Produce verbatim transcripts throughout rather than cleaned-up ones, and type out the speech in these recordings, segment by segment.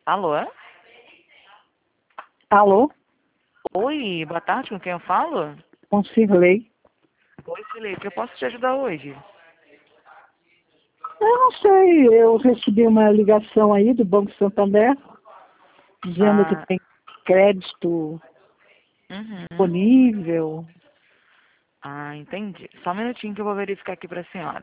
Alô? Alô? Oi, boa tarde, com quem eu falo? Com Cirlei. Oi, Felipe, eu posso te ajudar hoje? Eu não sei, eu recebi uma ligação aí do Banco Santander, dizendo que Ah, tem crédito uhum. disponível. Ah, entendi. Só um minutinho que eu vou verificar aqui para a senhora.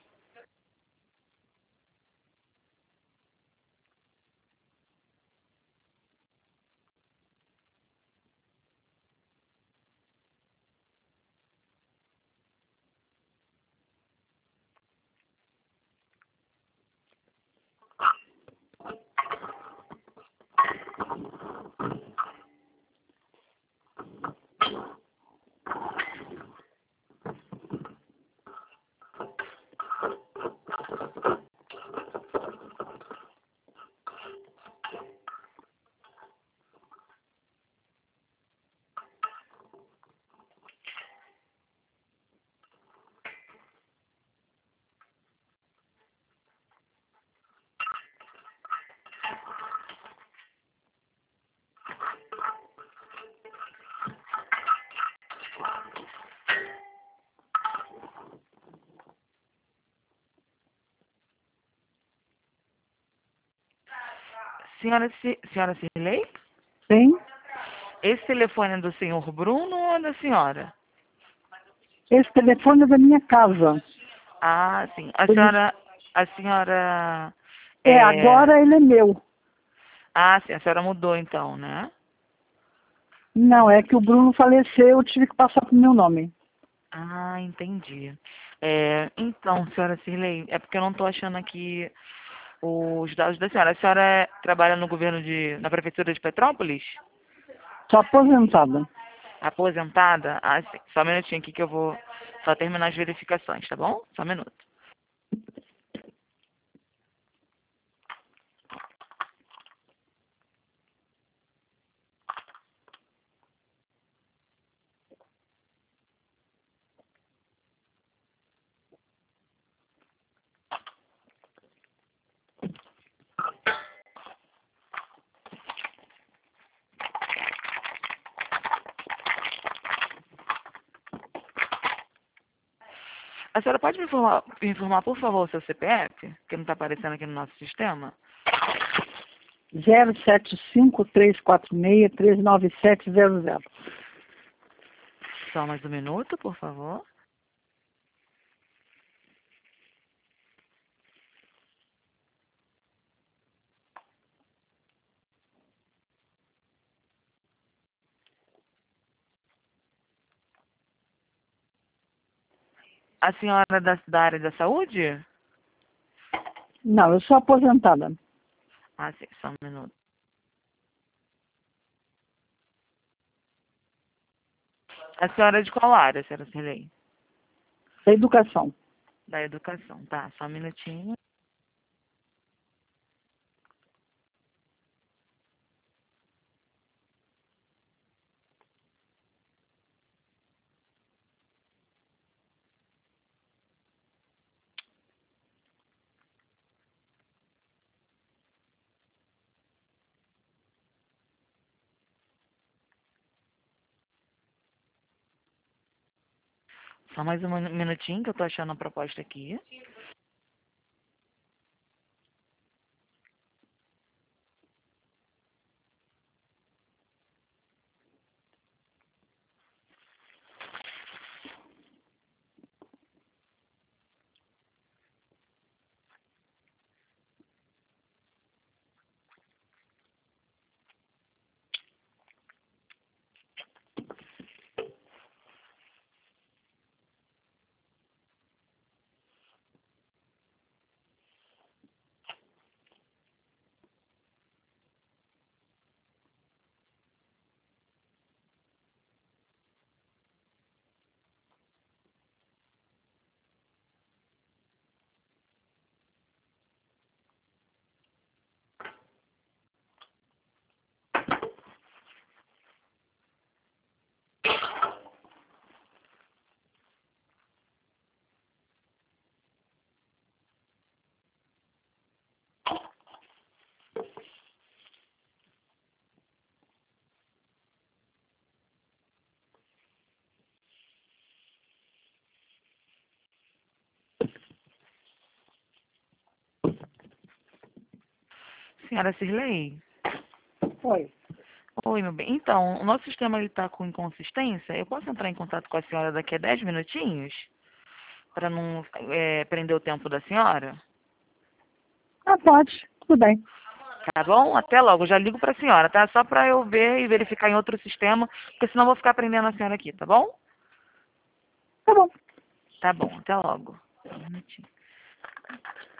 Senhora, Ci- senhora Cirlei? Tem? Esse telefone é do senhor Bruno ou é da senhora? Esse telefone é da minha casa. Ah, sim. A Por isso- senhora, a senhora, É, é... agora ele é meu. Ah, sim, a senhora mudou então, né? Não, é que o Bruno faleceu, eu tive que passar pro meu nome. Ah, entendi. É, então, senhora Cirlei, é porque eu não estou achando aqui os dados da senhora. A senhora é- trabalha no governo de, na prefeitura de Petrópolis? Sou aposentada. Aposentada? Ah, sim. Só um minutinho aqui que eu vou só terminar as verificações, tá bom? Só um minuto. A senhora pode me informar, me informar, por favor, o seu C P F? Que não está aparecendo aqui no nosso sistema. zero sete cinco, três quatro seis, três nove sete zero zero. Só mais um minuto, por favor. A senhora é da, da área da saúde? Não, eu sou aposentada. Ah, sim, só um minuto. A senhora é de qual área, senhora Cirlei? Da educação. Da educação, tá? Só um minutinho. Só mais um minutinho que eu tô achando a proposta aqui. Senhora Cirlei? Oi. Oi, meu bem. Então, o nosso sistema está com inconsistência. Eu posso entrar em contato com a senhora daqui a dez minutinhos? Para não é, prender o tempo da senhora? Ah, pode. Tudo bem. Tá bom? Até logo. Já ligo para a senhora, tá? Só para eu ver e verificar em outro sistema, porque senão eu vou ficar prendendo a senhora aqui, tá bom? Tá bom. Tá bom. Até logo. Um minutinho.